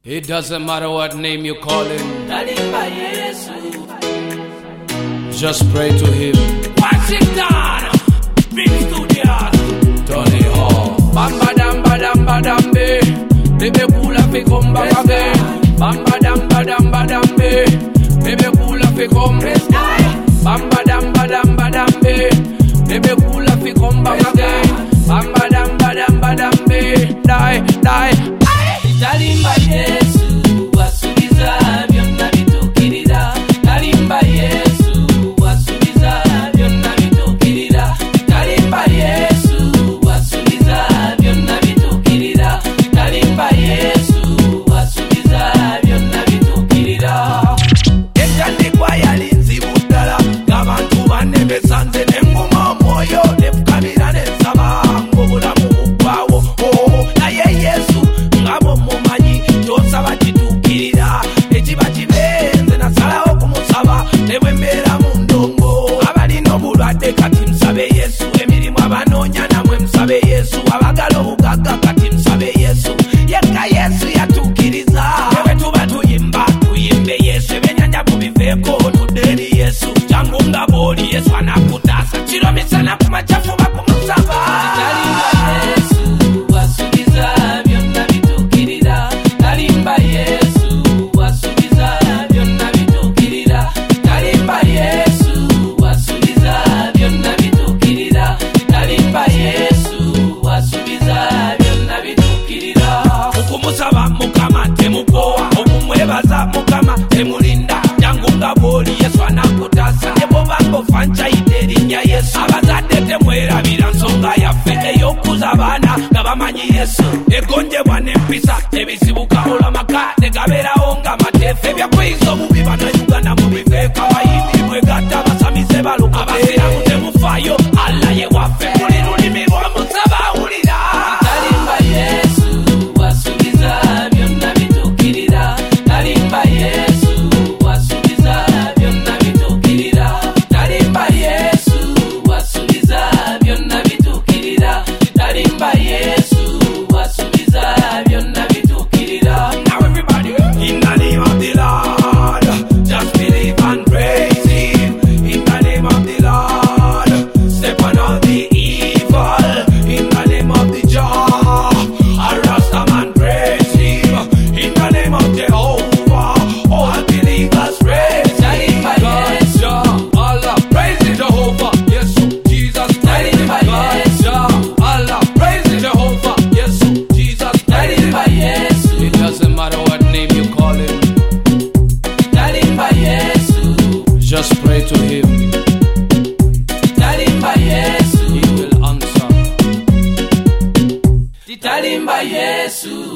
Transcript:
It doesn't matter what name you call him. Just pray to him. Washington, Big Studios, Tony Hall. Bamba damba damba dambe, baby kula fi come back again. Bamba damba damba dambe, baby kula fi come back. Bamba damba damba dambe, baby kula fi come back again. Bamba damba damba dambe, die. Talimba Yesu, wasubiza byonna bitukirira. Talimba Yesu, wasubiza byonna bitukirira. Talimba Yesu, wasubiza byonna bitukirira. Talimba Yesu, wasubiza byonna bitukirira. Ekyandikwa yali nzibu ddala, ng'abantu banne besanze n'enguma omwoyo n'efukabira n'ensaba ng'obulamu buggwawo. Naye Yesu ngabo mumanyi kyosaba kitukirira, ekiba kibenze nasalawo kumusaba ne bwe mbeera mu ndongo. Abalina obulwadde kati musabe Yesu, emirimu abanoonya namwe musabe Yesu, abagala obugagga kati musabe Yesu. Yekka Yesu yatukiriza, ne bwe tuba tuyimba tuyimbe Yesu, ebyennyanja tubiveeko tudde eri Yesu. Jangu nga bw'oli Yesu anakutaasa, kiro misana ku macafu bakumusaba. Talimba Yesu, wasubiza byonna bitukirira. Talimba Yesu, wasubiza byonna bitukirira. Talimba Yesu, wasubiza byonna bitukirira. Talimba Yesu, wasubiza byonna bitukirira. Okumusaba Mukama temukowa, okumwebaza Mukama temulinda. Jangu nga bw'oli Yesu anakutaasa, ne bw'obanga ofanchayidde erinnya Yesu. Abazadde temwerabira nsonga yaffe ey'okuza abaana nga bamanyi Yesu. Egonjebwa n'empisa ebisibuka olw'amaka ne gabeerawo nga mateefu. Ebyakuyiza obubi bannayuganda mubiveeko, abayimbi mwegatta basamize baluka. Abasiraamu temufaayo, Allah ye waffe, buli lulimi lw'omusaba awulira. Talimba Yesu, wasubiza byonna bitukirira. Talimba Yesu, wasubiza byonna bitukirira. Talimba Yesu, wasubiza byonna bitukirira. Talimba Yesu, wasubiza byonna bitukirira. Now everybody, in the name of the Lord, just believe and praise him. In the name of the Lord, step on all the evil. In the name of the Jah, a Rasta man praise him. In the name of Jehovah, all believers praise him. God, Jah, Allah, praise Jehovah. Yes, Jesus, Talimba Yesu, Allah, praise Jehovah. Yes, Jesus, Talimba Yesu, It doesn't matter what name you call him. Talimba Yesu, Just pray to him. Talimba Yesu, He will answer. Talimba Yesu.